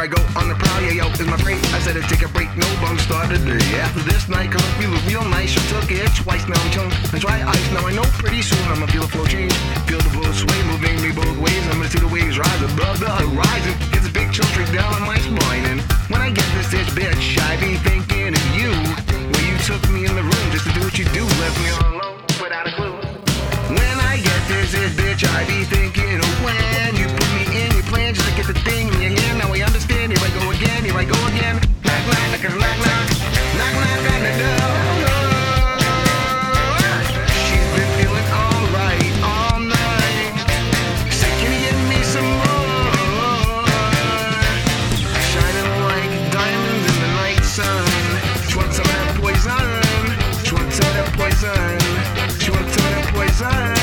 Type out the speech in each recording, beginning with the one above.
I go on the prowl, yeah, yo, is my break. I said to take a break, no bum started the day. After this night, cause I feel real nice. She took it twice, now I'm chilling. I try ice, now I know pretty soon I'ma feel the flow change. Feel the boat sway, moving me both ways. I'ma see the waves rise above the horizon. It's a big chill straight down on my spine. And when I get this itch, bitch, I be thinking of you. When you took me in the room just to do what you do, left me all alone without a clue. When I get this itch, bitch, I be thinking of when you put me in your plan just to get the thing in your hand. Now I understand, here I go again, here I go again. Knock, knock, knock, knock, knock, knock, knock on the door. She's been feeling alright all night. Said, can you give me some more? Shining like diamonds in the night sun. She wants some of that poison. She wants some of that poison. She wants some of that poison.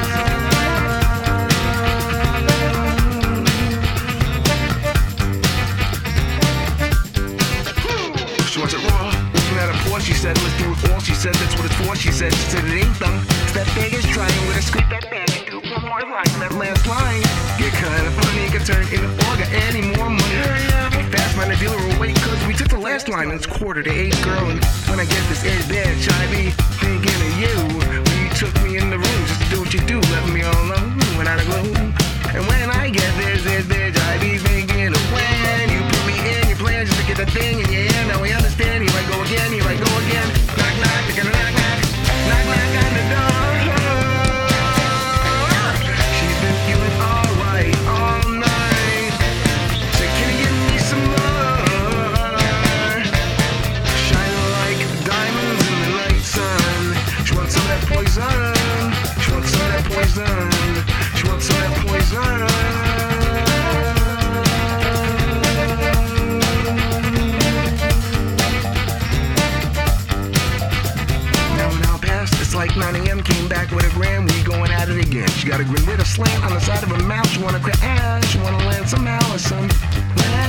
She said, let's do it all. She said, that's what it's for. She said it ain't them. It's that Vegas trying with a scoop that bag and do one more line. That last line get kind of funny. It could turn into all got any more money. Fast man, the dealer will wait cause we took the last line and it's 7:45, girl. And when I get this edge bitch, I be thinking of you. When you took me in the room just to do what you do, left me all alone without a glue. And when I get this edge bitch, I be thinking of when you put me in your plan just to get that thing in your hand. Now we understand, here I go again, here I go again. Knock, knock, knock, knock, knock, knock, knock on the door. She's been feeling alright all night. Said, can you give me some more? Shining like diamonds in the night sun. She wants some of that poison. She wants some of that poison. She wants some of that poison. Like 9 a.m. came back with a gram, we going at it again. She got a grin with a slant on the side of her mouth. She wanna crash, she wanna land some Allison.